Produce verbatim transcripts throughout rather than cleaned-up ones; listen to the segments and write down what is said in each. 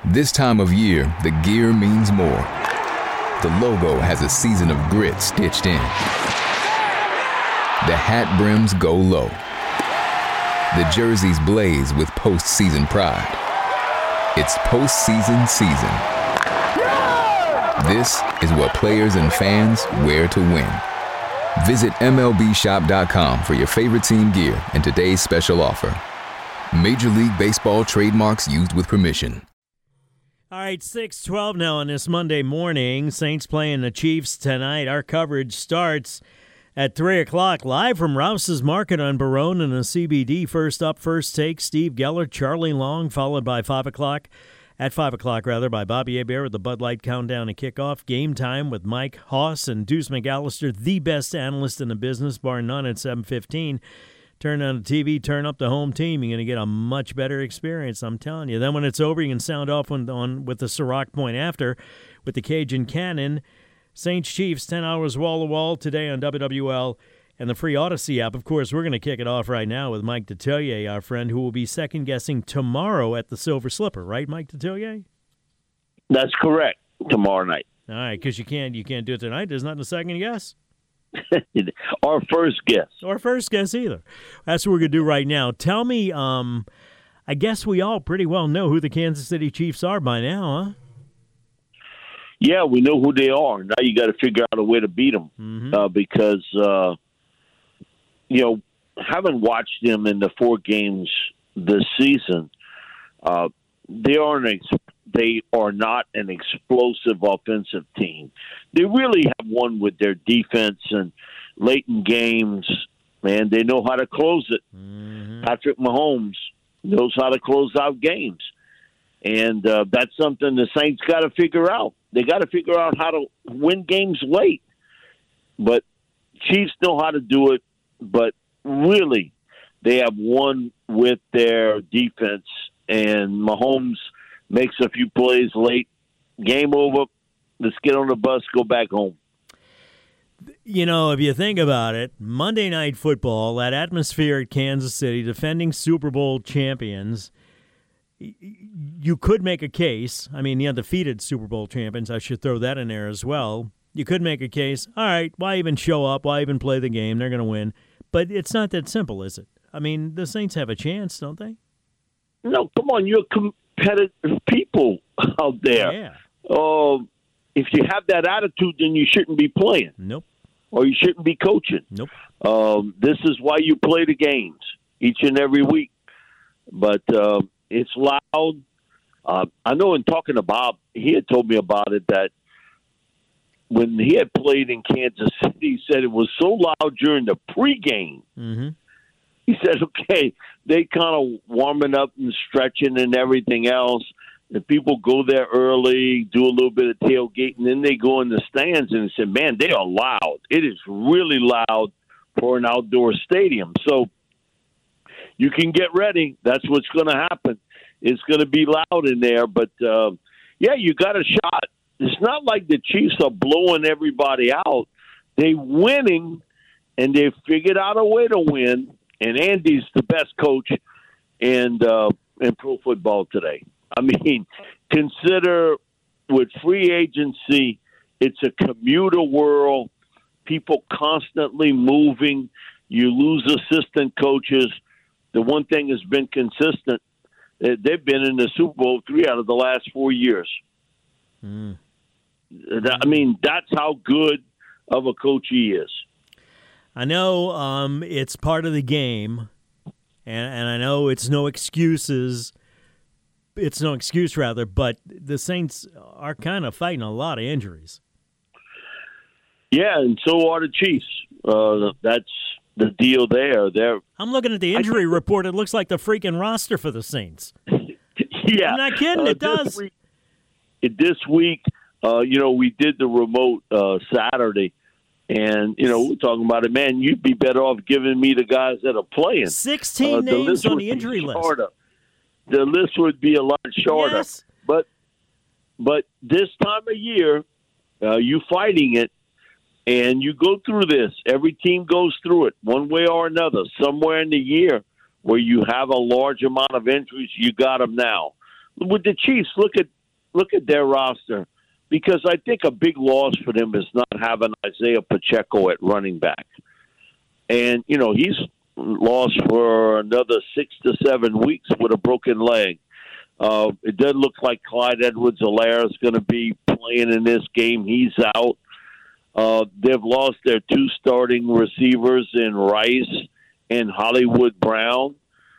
This time of year, the gear means more. The logo has a season of grit stitched in. The hat brims go low. The jerseys blaze with postseason pride. It's postseason season. This is what players and fans wear to win. Visit M L B shop dot com for your favorite team gear and today's special offer. Major League Baseball trademarks used with permission. All right, six twelve now on this Monday morning. Saints playing the Chiefs tonight. Our coverage starts at three o'clock, live from Rouse's Market on Barone and the C B D. First up, First Take, Steve Geller, Charlie Long, followed by five o'clock. At five o'clock, rather, by Bobby Hebert with the Bud Light Countdown and Kickoff. Game Time with Mike Hoss and Deuce McAllister, the best analyst in the business, bar none, at seven fifteen. Turn on the T V, turn up the home team. You're going to get a much better experience, I'm telling you. Then when it's over, you can sound off on, on with the Ciroc Point after with the Cajun Cannon. Saints Chiefs, ten hours wall-to-wall today on W W L and the free Odyssey app. Of course, we're going to kick it off right now with Mike Detillier, our friend, who will be second-guessing tomorrow at the Silver Slipper. Right, Mike Detillier? That's correct, tomorrow night. All right, because you can't, you can't do it tonight. There's not a second guess. Our first guess. Or first guess either. That's what we're going to do right now. Tell me, um, I guess we all pretty well know who the Kansas City Chiefs are by now, huh? Yeah, we know who they are. Now you got to figure out a way to beat them mm-hmm. uh, because, uh, you know, having watched them in the four games this season, uh, they aren't ex- they are not an explosive offensive team. They really have won with their defense and late in games, man. They know how to close it. Mm-hmm. Patrick Mahomes knows how to close out games. And uh, that's something the Saints got to figure out. They got to figure out how to win games late. But Chiefs know how to do it, but really they have won with their defense, and Mahomes makes a few plays late. Game over. Let's get on the bus, go back home. You know, if you think about it, Monday Night Football, that atmosphere at Kansas City, defending Super Bowl champions, you could make a case. I mean, the undefeated Super Bowl champions, I should throw that in there as well. You could make a case, all right, why even show up? Why even play the game? They're going to win. But it's not that simple, is it? I mean, the Saints have a chance, don't they? No, come on. You're competitive people out there. Yeah. Uh, if you have that attitude, then you shouldn't be playing. Nope. Or you shouldn't be coaching. Nope. Um, this is why you play the games each and every week. But uh, it's loud. Uh, I know in talking to Bob, he had told me about it, that when he had played in Kansas City, he said it was so loud during the pregame. Mm-hmm. He said, okay, they kind of warming up and stretching and everything else. And people go there early, do a little bit of tailgating, and then they go in the stands. And he said, man, they are loud. It is really loud for an outdoor stadium. So you can get ready. That's what's going to happen. It's going to be loud in there. But, uh, yeah, you got a shot. It's not like the Chiefs are blowing everybody out. They're winning, and they've figured out a way to win. And Andy's the best coach in, uh, in pro football today. I mean, consider with free agency, it's a commuter world, people constantly moving. You lose assistant coaches. The one thing has been consistent, they've been in the Super Bowl three out of the last four years. Mm. I mean, that's how good of a coach he is. I know um, it's part of the game, and, and I know it's no excuses. It's no excuse, rather, but the Saints are kind of fighting a lot of injuries. Yeah, and so are the Chiefs. Uh, that's the deal there. They're, I'm looking at the injury report. It looks like the freaking roster for the Saints. Yeah. I'm not kidding. Uh, it does. This week, this week uh, you know, we did the remote uh, Saturday, and, you know, we're talking about it. Man, you'd be better off giving me the guys that are playing. sixteen uh, names on the injury list. The list would be a lot shorter. Yes. But but this time of year, uh, you fighting it, and you go through this. Every team goes through it one way or another. Somewhere in the year where you have a large amount of injuries, you got them now. with the Chiefs, look at look at their roster, because I think a big loss for them is not having Isaiah Pacheco at running back. And, you know, he's lost for another six to seven weeks with a broken leg. Uh, it doesn't look like Clyde Edwards-Helaire is going to be playing in this game. He's out. Uh, they've lost their two starting receivers in Rice and Hollywood Brown.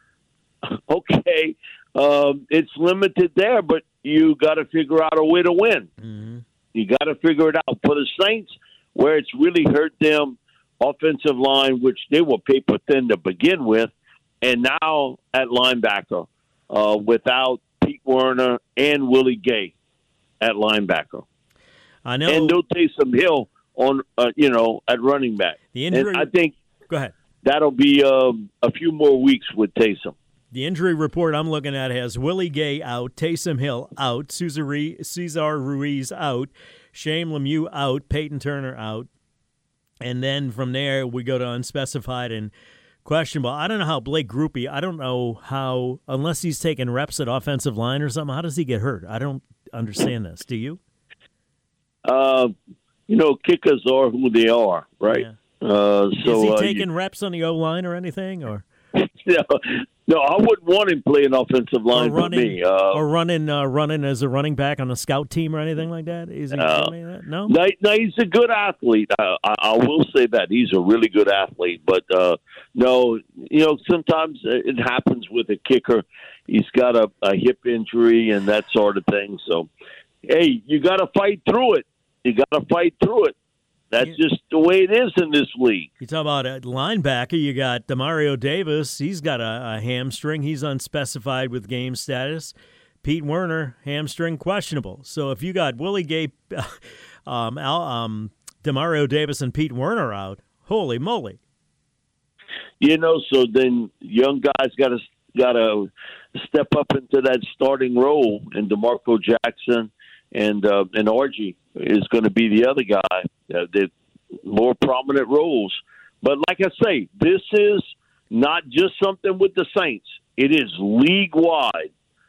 Okay, um, it's limited there, but you got to figure out a way to win. Mm-hmm. You got to figure it out. For the Saints, where it's really hurt them, offensive line, which they were paper thin to begin with, and now at linebacker uh, without Pete Werner and Willie Gay at linebacker. I know. And no Taysom Hill on, uh, you know, at running back. The injury. And I think Go ahead. That'll be um, a few more weeks with Taysom. The injury report I'm looking at has Willie Gay out, Taysom Hill out, Cesar Ruiz out, Shane Lemieux out, Peyton Turner out. And then from there, we go to unspecified and questionable. I don't know how Blake Grupe, I don't know how, unless he's taking reps at offensive line or something, how does he get hurt? I don't understand this. Do you? Uh, you know, kickers are who they are, right? Yeah. Uh, so, Is he uh, taking you, reps on the O-line or anything? Or no, no, I wouldn't want him playing offensive line or running, for me. Uh, or running uh, running as a running back on a scout team or anything like that? Is he uh, doing that? No? no, no, he's a good athlete. I, I, I will say that. He's a really good athlete. But, uh, no, you know, sometimes it happens with a kicker. He's got a, a hip injury and that sort of thing. So, hey, you got to fight through it. You got to fight through it. That's just the way it is in this league. You talk about a linebacker, you got Demario Davis. He's got a, a hamstring. He's unspecified with game status. Pete Werner, hamstring questionable. So if you got Willie Gay, um, Al, um, Demario Davis, and Pete Werner out, holy moly. You know, so then young guys got to got to step up into that starting role, and DeMarco Jackson and uh, and Orji is going to be the other guy. Uh, the more prominent roles. But like I say, this is not just something with the Saints. It is league-wide.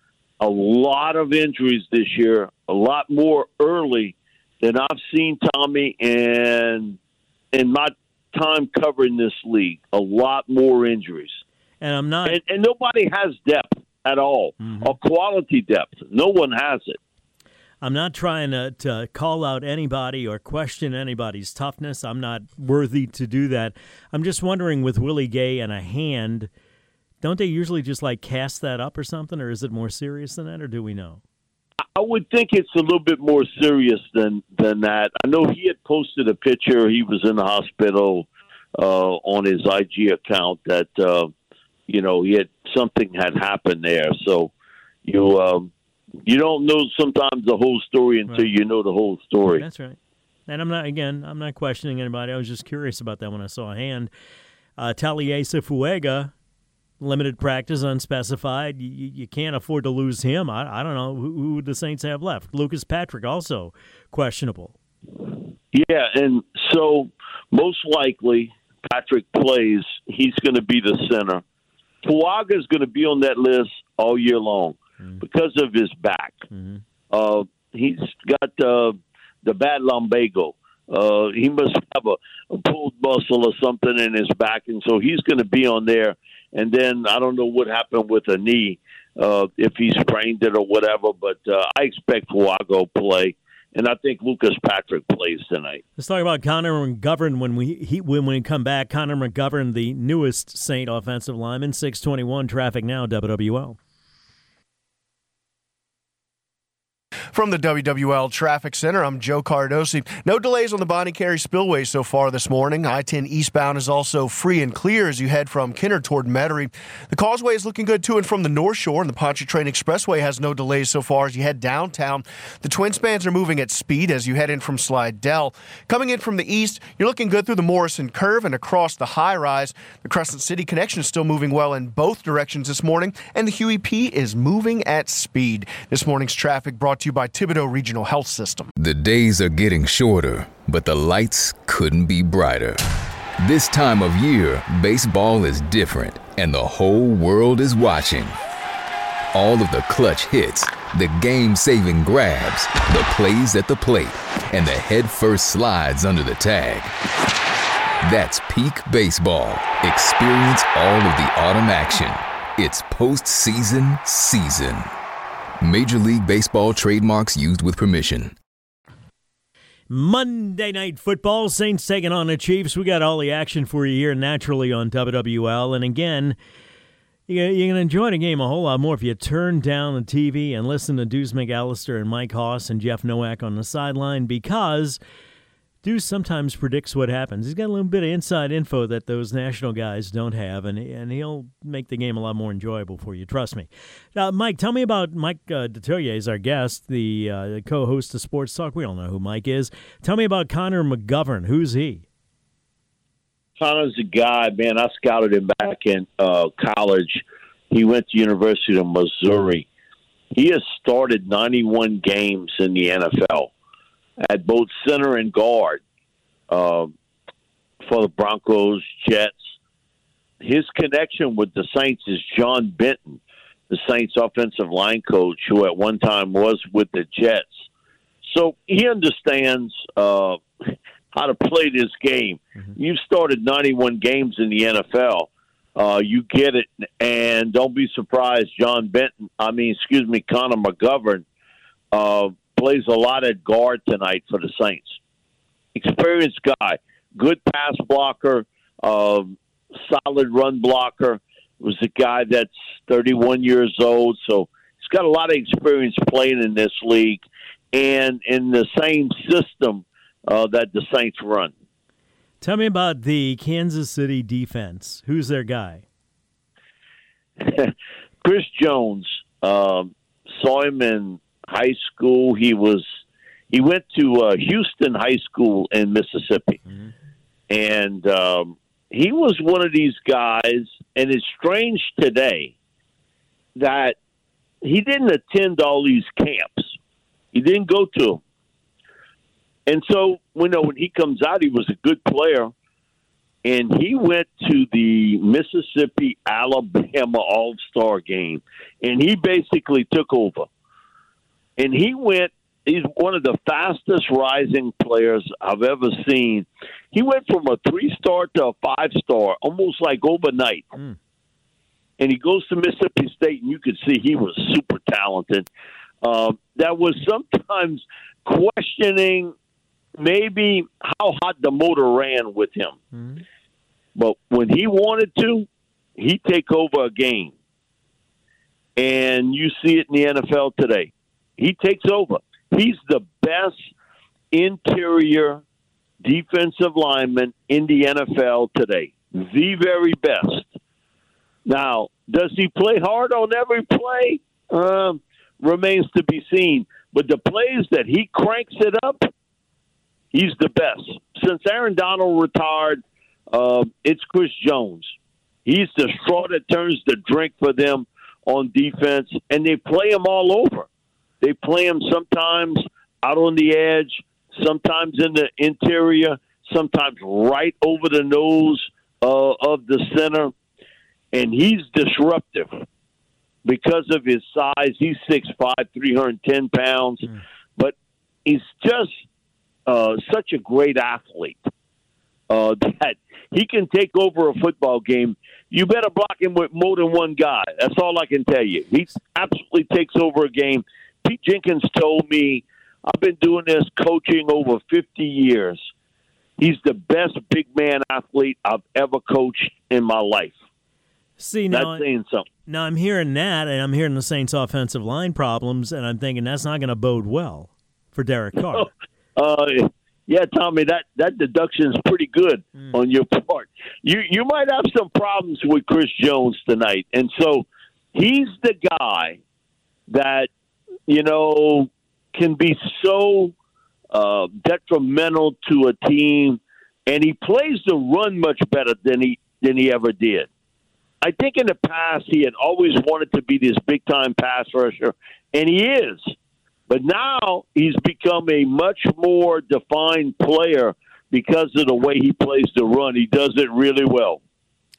A lot of injuries this year, a lot more early than I've seen, Tommy, and in my time covering this league. A lot more injuries. And I'm not. And, and nobody has depth at all, mm-hmm. or quality depth. No one has it. I'm not trying to, to call out anybody or question anybody's toughness. I'm not worthy to do that. I'm just wondering, with Willie Gay and a hand, don't they usually just like cast that up or something, or is it more serious than that, or do we know? I would think it's a little bit more serious than, than that. I know he had posted a picture. He was in the hospital uh, on his I G account that, uh, you know, he had something had happened there. So you um, you don't know sometimes the whole story until right. you know the whole story. That's right. And I'm not, again, I'm not questioning anybody. I was just curious about that when I saw a hand. Uh, Taliesin Fuega, limited practice, unspecified. You, you can't afford to lose him. I, I don't know who, who the Saints have left. Lucas Patrick also questionable. Yeah, and so most likely Patrick plays. He's going to be the center. Fuaga is going to be on that list all year long mm-hmm. because of his back. Mm-hmm. Uh, he's got uh, the bad lumbago. Uh, he must have a, a pulled muscle or something in his back, and so he's going to be on there. And then I don't know what happened with a knee, uh, if he sprained it or whatever, but uh, I expect Fuaga to play, and I think Lucas Patrick plays tonight. Let's talk about Connor McGovern when we he, when we come back. Connor McGovern, the newest Saint offensive lineman, six twenty-one traffic now, W W L. From the W W L Traffic Center, I'm Joe Cardosi. No delays on the Bonnie Carey Spillway so far this morning. I ten eastbound is also free and clear as you head from Kinnard toward Metairie. The causeway is looking good to and from the North Shore, and the Pontchartrain Expressway has no delays so far as you head downtown. The twin spans are moving at speed as you head in from Slidell. Coming in from the east, you're looking good through the Morrison Curve and across the high rise. The Crescent City connection is still moving well in both directions this morning, and the Huey P is moving at speed. This morning's traffic brought to you by Thibodaux Regional Health System. The days are getting shorter, but the lights couldn't be brighter. This time of year, baseball is different, and the whole world is watching. all of the clutch hits, the game-saving grabs, the plays at the plate, and the head-first slides under the tag. That's peak baseball. Experience all of the autumn action. It's postseason season. Major League Baseball trademarks used with permission. Monday Night Football, Saints taking on the Chiefs. We got all the action for you here naturally on W W L. And again, you're going to enjoy the game a whole lot more if you turn down the T V and listen to Deuce McAllister and Mike Hoss and Jeff Nowak on the sideline, because Deuce sometimes predicts what happens. He's got a little bit of inside info that those national guys don't have, and and he'll make the game a lot more enjoyable for you. Trust me. Uh, Mike, tell me about Mike uh, Detillier is our guest, the uh, co-host of Sports Talk. We all know who Mike is. Tell me about Connor McGovern. Who's he? Connor's a guy, man. I scouted him back in uh, college. He went to University of Missouri. He has started ninety-one games in the N F L. At both center and guard uh, for the Broncos, Jets. His connection with the Saints is John Benton, the Saints offensive line coach, who at one time was with the Jets. So he understands uh, how to play this game. Mm-hmm. You've started ninety-one games in the N F L. Uh, you get it, and don't be surprised, John Benton, I mean, excuse me, Connor McGovern, uh, plays a lot at guard tonight for the Saints. Experienced guy, good pass blocker, uh, solid run blocker. Was a guy that's thirty-one years old, so he's got a lot of experience playing in this league and in the same system uh, that the Saints run. Tell me about the Kansas City defense. Who's their guy? Chris Jones. Um, saw him in high school. He was he went to uh, Houston High School in Mississippi, mm-hmm. and um, he was one of these guys. And it's strange today that he didn't attend all these camps. He didn't go to them, and so we know when he comes out, he was a good player. And he went to the Mississippi Alabama All-Star game, and he basically took over. And he went, he's one of the fastest rising players I've ever seen. He went from a three-star to a five-star, almost like overnight. Mm. And he goes to Mississippi State, and you could see he was super talented. Uh, that was sometimes questioning maybe how hot the motor ran with him. Mm. But when he wanted to, he'd take over a game. And you see it in the N F L today. He takes over. He's the best interior defensive lineman in the N F L today. The very best. Now, does he play hard on every play? Um, remains to be seen. But the plays that he cranks it up, he's the best. Since Aaron Donald retired, uh, it's Chris Jones. He's the straw that turns the drink for them on defense, and they play him all over. They play him sometimes out on the edge, sometimes in the interior, sometimes right over the nose uh, of the center. And he's disruptive because of his size. He's six five, three hundred ten pounds. Mm. But he's just uh, such a great athlete uh, that he can take over a football game. You better block him with more than one guy. That's all I can tell you. He absolutely takes over a game. Pete Jenkins told me, I've been doing this coaching over fifty years. He's the best big man athlete I've ever coached in my life. See, now, that's saying something. Now I'm hearing that, and I'm hearing the Saints' offensive line problems, and I'm thinking that's not going to bode well for Derek Carr. uh, yeah, Tommy, that, that deduction is pretty good mm. on your part. You you might have some problems with Chris Jones tonight, and so he's the guy that, you know, can be so uh, detrimental to a team, and he plays the run much better than he than he ever did. I think in the past he had always wanted to be this big-time pass rusher, and he is. But now he's become a much more defined player because of the way he plays the run. He does it really well.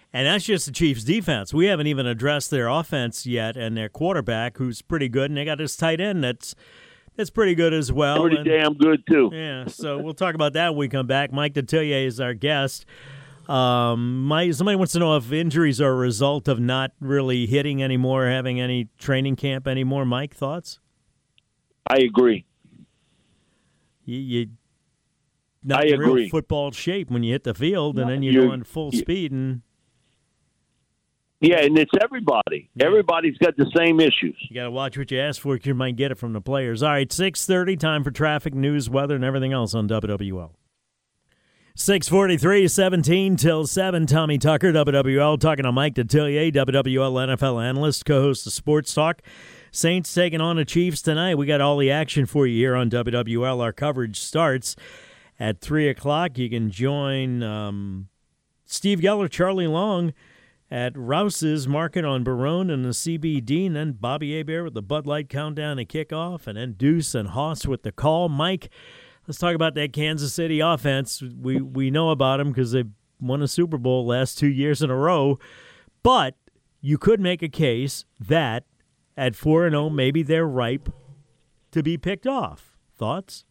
And that's just the Chiefs' defense. We haven't even addressed their offense yet, and their quarterback, who's pretty good, and they got this tight end that's that's pretty good as well. Pretty and, damn good, too. Yeah, so we'll talk about that when we come back. Mike Detillier is our guest. Um, my, somebody wants to know if injuries are a result of not really hitting anymore, having any training camp anymore. Mike, thoughts? I agree. You, you not I in real agree. football shape when you hit the field, and then you You- go in full you- speed. and Yeah, and it's everybody. Yeah. Everybody's got the same issues. You got to watch what you ask for, because you might get it from the players. All right, six thirty, time for traffic, news, weather, and everything else on W W L. six forty-three, seventeen till seven. Tommy Tucker, W W L, talking to Mike Detillier, W W L N F L analyst, co-host of Sports Talk. Saints taking on the Chiefs tonight. We got all the action for you here on W W L. Our coverage starts at three o'clock. You can join um, Steve Geller, Charlie Long, at Rouse's Market on Barone and the C B D, and then Bobby Hebert with the Bud Light countdown to kickoff, and then Deuce and Haas with the call. Mike, let's talk about that Kansas City offense. We we know about them because they've won a Super Bowl last two years in a row, but you could make a case that at four and oh, maybe they're ripe to be picked off. Thoughts?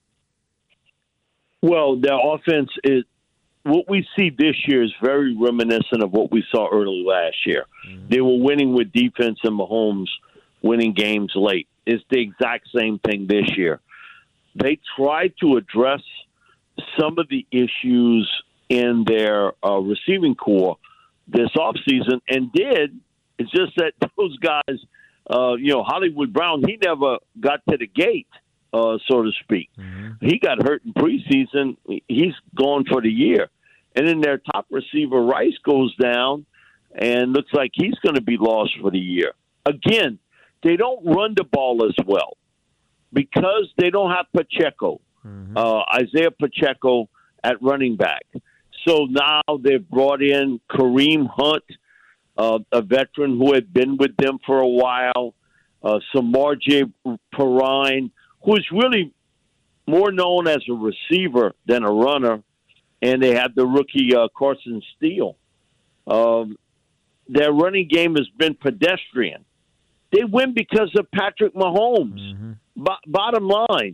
Well, their offense is what we see this year is very reminiscent of what we saw early last year. Mm-hmm. They were winning with defense and Mahomes winning games late. It's the exact same thing this year. They tried to address some of the issues in their uh, receiving core this offseason and did. It's just that those guys, uh, you know, Hollywood Brown, he never got to the gate. Uh, so to speak. Mm-hmm. He got hurt in preseason. He's gone for the year. And then their top receiver, Rice, goes down and looks like he's going to be lost for the year. Again, they don't run the ball as well because they don't have Pacheco, mm-hmm. uh, Isaiah Pacheco at running back. So now they've brought in Kareem Hunt, uh, a veteran who had been with them for a while, uh, Samarjah Perine, who is really more known as a receiver than a runner, and they have the rookie uh, Carson Steele. Um, their running game has been pedestrian. They win because of Patrick Mahomes. Mm-hmm. Bo- bottom line,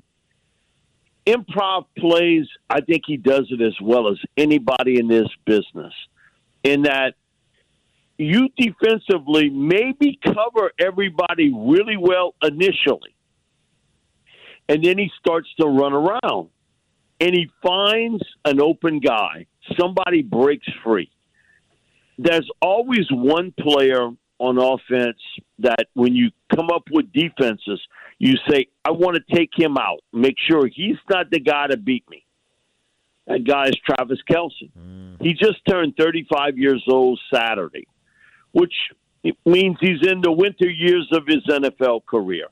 improv plays, I think he does it as well as anybody in this business, in that you defensively maybe cover everybody really well initially. And then he starts to run around, and he finds an open guy. Somebody breaks free. There's always one player on offense that when you come up with defenses, you say, I want to take him out, make sure he's not the guy to beat me. That guy is Travis Kelce. Mm. He just turned thirty-five years old Saturday, which means he's in the winter years of his N F L career.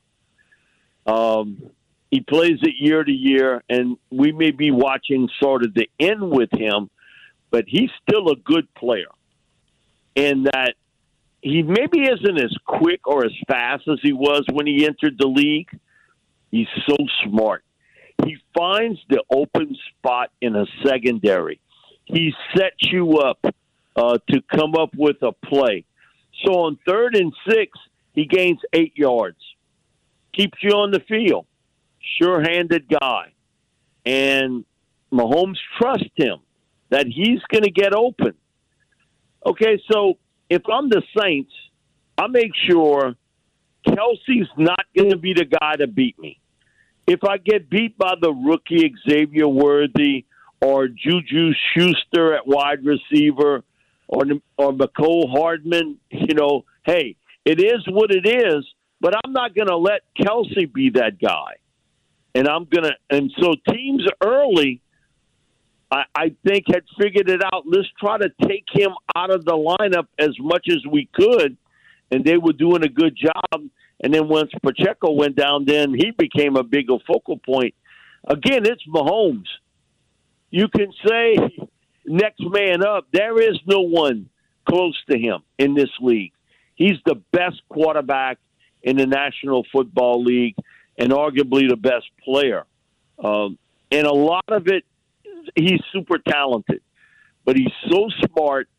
Um. He plays it year to year, and we may be watching sort of the end with him, but he's still a good player. And that he maybe isn't as quick or as fast as he was when he entered the league. He's so smart. He finds the open spot in a secondary. He sets you up uh, to come up with a play. So on third and six, he gains eight yards, keeps you on the field. Sure-handed guy. And Mahomes trusts him that he's going to get open. Okay, so if I'm the Saints, I make sure Kelce's not going to be the guy to beat me. If I get beat by the rookie Xavier Worthy or Juju Schuster at wide receiver or, or McCole Hardman, you know, hey, it is what it is, but I'm not going to let Kelce be that guy. And I'm going to, and so teams early, I, I think, had figured it out. Let's try to take him out of the lineup as much as we could. And they were doing a good job. And then once Pacheco went down, then he became a bigger focal point. Again, it's Mahomes. You can say next man up. There is no one close to him in this league. He's the best quarterback in the National Football League, and arguably the best player. Um, and a lot of it, he's super talented. But he's so smart,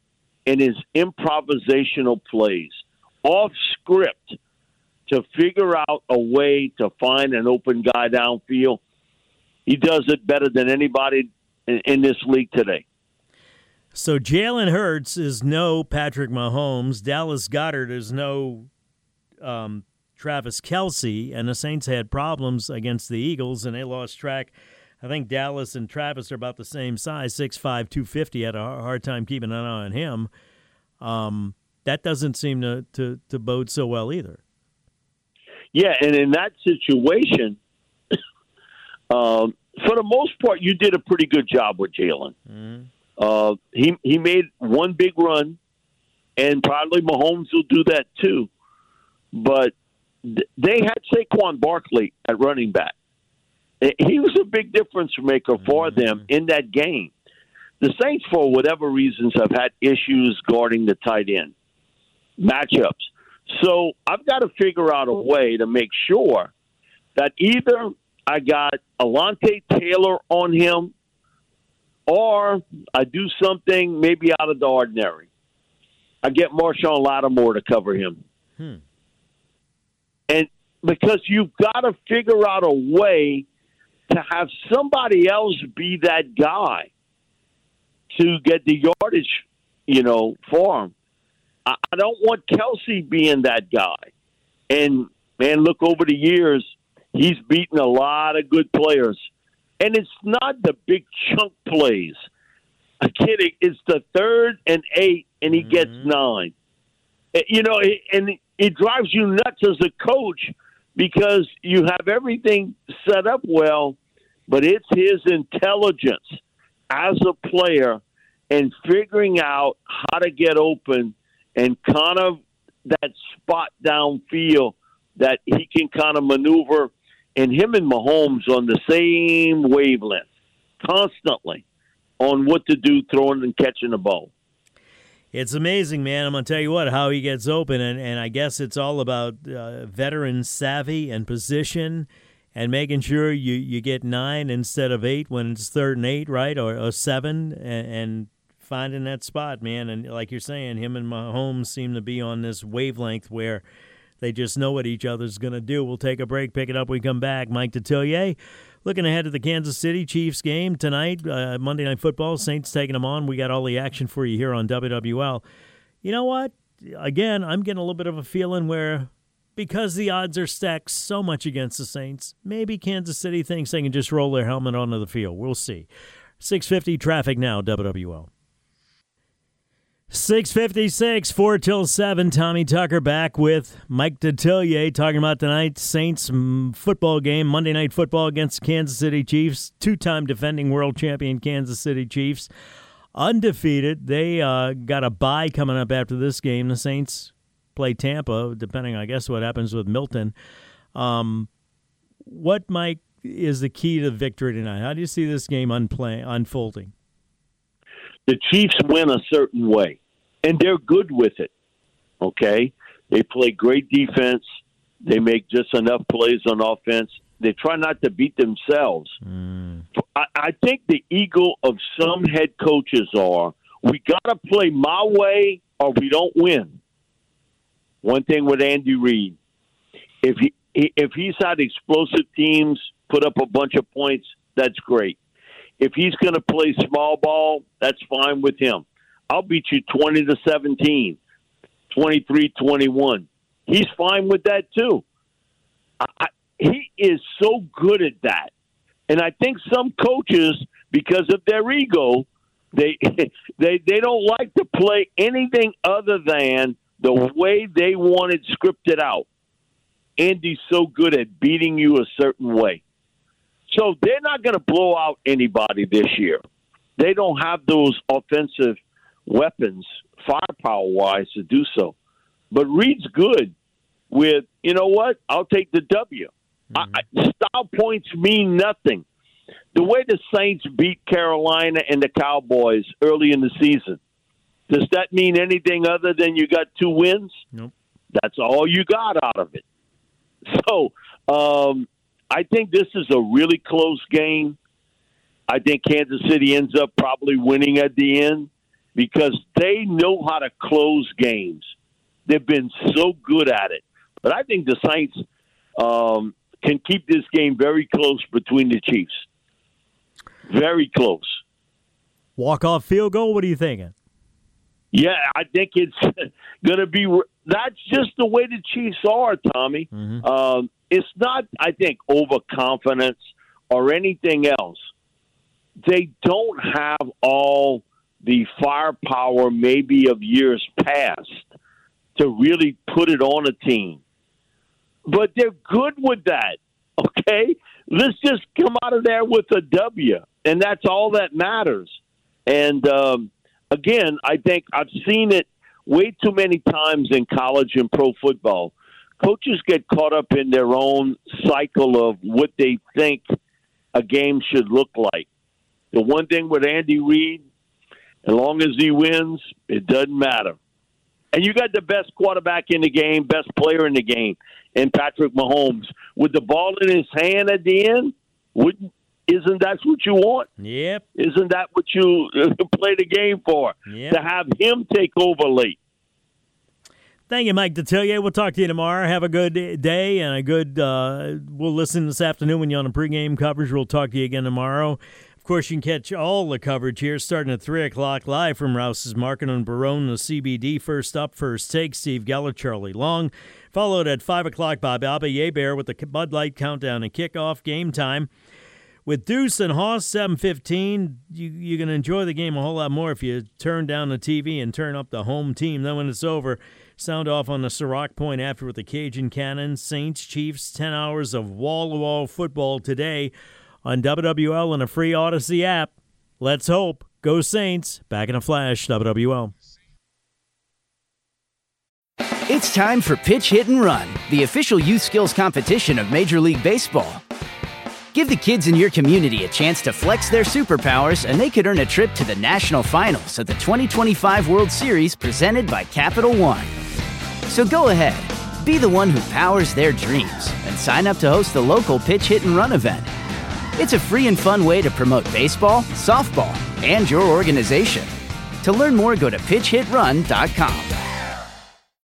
and his improvisational plays off script to figure out a way to find an open guy downfield, he does it better than anybody in, in this league today. So Jalen Hurts is no Patrick Mahomes. Dallas Goedert is no um, Travis Kelce. And the Saints had problems against the Eagles, and they lost track. I think Dallas and Travis are about the same size, six five, two fifty. Had a hard time keeping an eye on him. Um, that doesn't seem to, to, to bode so well either. Yeah, and in that situation, um, for the most part, you did a pretty good job with Jalen. Mm-hmm. Uh, he he made one big run, and probably Mahomes will do that too. But th- they had Saquon Barkley at running back. He was a big difference maker for mm-hmm. them in that game. The Saints, for whatever reasons, have had issues guarding the tight end matchups. So I've got to figure out a way to make sure that either I got Alontae Taylor on him or I do something maybe out of the ordinary. I get Marshawn Lattimore to cover him. Hmm. And because you've got to figure out a way to have somebody else be that guy to get the yardage, you know, for him. I don't want Kelce being that guy. And, man, look, over the years, he's beaten a lot of good players. And it's not the big chunk plays. I'm kidding. It's the third and eight, and he mm-hmm. gets nine. You know, and it drives you nuts as a coach because you have everything set up well, but it's his intelligence as a player and figuring out how to get open and kind of that spot downfield that he can kind of maneuver. And him and Mahomes on the same wavelength constantly on what to do throwing and catching the ball. It's amazing, man. I'm going to tell you what, how he gets open, and, and I guess it's all about uh, veteran savvy and position and making sure you, you get nine instead of eight when it's third and eight, right, or, or seven, and, and finding that spot, man. And like you're saying, him and Mahomes seem to be on this wavelength where they just know what each other's going to do. We'll take a break, pick it up when we come back. Mike Detillier looking ahead to the Kansas City Chiefs game tonight, uh, Monday Night Football. Saints taking them on. We got all the action for you here on W W L. You know what? Again, I'm getting a little bit of a feeling where because the odds are stacked so much against the Saints, maybe Kansas City thinks they can just roll their helmet onto the field. We'll see. six fifty traffic now, W W L. six fifty-six, four till seven. Tommy Tucker back with Mike Detillier talking about tonight's Saints football game, Monday Night Football against Kansas City Chiefs, two-time defending world champion Kansas City Chiefs, undefeated. They uh, got a bye coming up after this game. The Saints play Tampa, depending, I guess, what happens with Milton. Um, what, Mike, is the key to victory tonight? How do you see this game unplay- unfolding? The Chiefs win a certain way, and they're good with it, okay? They play great defense. They make just enough plays on offense. They try not to beat themselves. Mm. I, I think the ego of some head coaches are, we got to play my way or we don't win. One thing with Andy Reid, if he if he's had explosive teams put up a bunch of points, that's great. If he's going to play small ball, that's fine with him. I'll beat you twenty to seventeen, twenty-three twenty-one. He's fine with that too. I, I, he is so good at that. And I think some coaches, because of their ego, they they they don't like to play anything other than the way they want it scripted out. Andy's so good at beating you a certain way. So they're not going to blow out anybody this year. They don't have those offensive weapons, firepower-wise, to do so. But Reed's good with, you know what, I'll take the W. Mm-hmm. I, style points mean nothing. The way the Saints beat Carolina and the Cowboys early in the season, does that mean anything other than you got two wins? Nope. That's all you got out of it. So, um, I think this is a really close game. I think Kansas City ends up probably winning at the end. because they know how to close games. They've been so good at it. But I think the Saints um, can keep this game very close between the Chiefs. Very close. Walk-off field goal, what are you thinking? Yeah, I think it's going to be – that's just the way the Chiefs are, Tommy. Mm-hmm. Um, it's not, I think, overconfidence or anything else. They don't have all the firepower maybe of years past to really put it on a team. But they're good with that, okay? Let's just come out of there with a W, and that's all that matters. And, um, again, I think I've seen it way too many times in college and pro football. Coaches get caught up in their own cycle of what they think a game should look like. The one thing with Andy Reid, as long as he wins, it doesn't matter. And you got the best quarterback in the game, best player in the game, and Patrick Mahomes. With the ball in his hand at the end, wouldn't, isn't that what you want? Yep. Isn't that what you play the game for? Yep. To have him take over late. Thank you, Mike Detillier. We'll talk to you tomorrow. Have a good day and a good uh, – we'll listen this afternoon when you're on the pregame coverage. We'll talk to you again tomorrow. Of course, you can catch all the coverage here starting at three o'clock live from Rouse's Market on Barone, the C B D. First up, First Take, Steve Geller, Charlie Long. Followed at five o'clock, Bob Alba, Yeabear with the Bud Light countdown and kickoff game time. With Deuce and Hoss, seven fifteen, you, you're going to enjoy the game a whole lot more if you turn down the T V and turn up the home team. Then when it's over, sound off on the Ciroc Point after with the Cajun Cannon, Saints, Chiefs, ten hours of wall-to-wall football today on W W L and a free Odyssey app. Let's hope. Go Saints. Back in a flash, W W L. It's time for Pitch, Hit, and Run, the official youth skills competition of Major League Baseball. Give the kids in your community a chance to flex their superpowers, and they could earn a trip to the national finals of the twenty twenty-five World Series presented by Capital One. So go ahead, be the one who powers their dreams, and sign up to host the local Pitch, Hit, and Run event. It's a free and fun way to promote baseball, softball, and your organization. To learn more, go to pitch hit run dot com.